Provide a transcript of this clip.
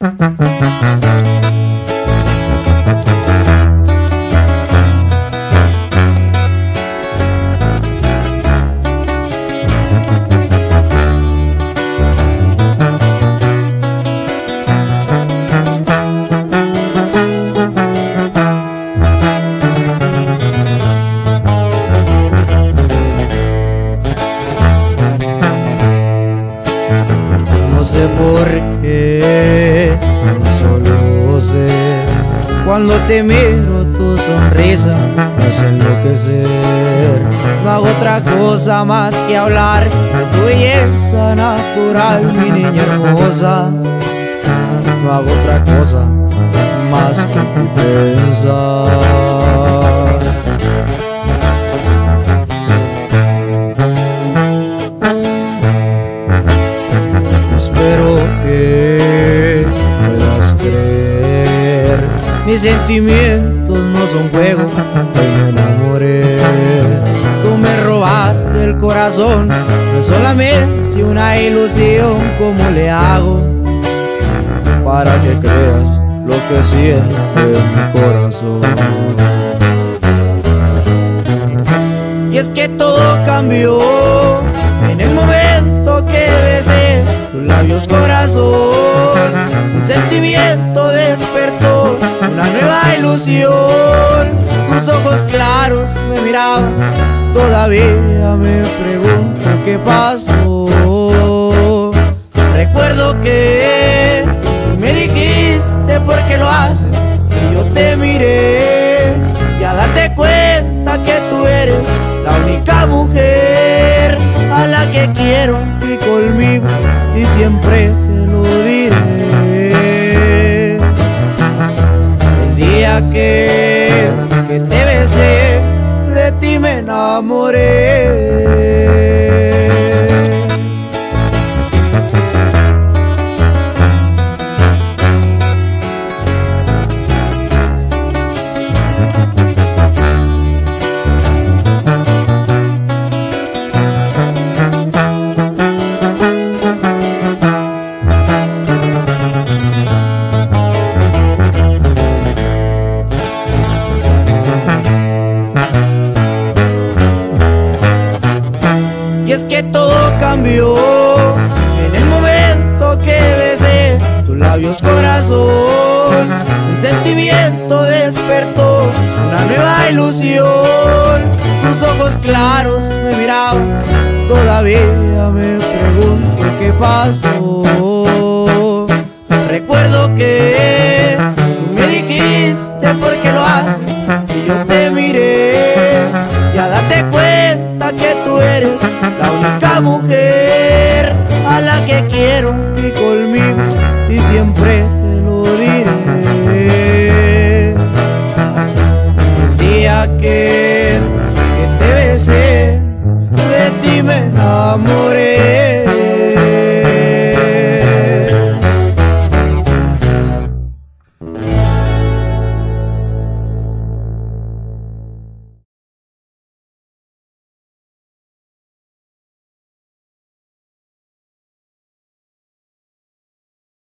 No sé por qué, solo sé cuando te miro tu sonrisa me hace enloquecer. No hago otra cosa más que hablar de tu belleza natural, mi niña hermosa. No hago otra cosa más que pensar. Espero que puedas creer, mis sentimientos no son juego, hoy me enamoré. Tú me robaste el corazón, no es solamente una ilusión. ¿Cómo le hago para que creas lo que siento en mi corazón? Y es que todo cambió en el momento que besé tus labios, corazón. Un sentimiento despertó, una nueva ilusión. Tus ojos claros me miraban, todavía me pregunto qué pasó. Recuerdo que me dijiste por qué lo haces, y yo te miré. Ya date cuenta que tú eres la única mujer a la que quiero y conmigo, y siempre te lo diré. El día que te besé, de ti me enamoré. Y es que todo cambió en el momento que besé tus labios, corazón. Un sentimiento despertó, una nueva ilusión. Tus ojos claros me miraban, todavía me pregunto qué pasó. Recuerdo que tú me dijiste por qué lo haces, y yo te miré. Ya date cuenta que tú eres la única mujer a la que quiero y conmigo, y siempre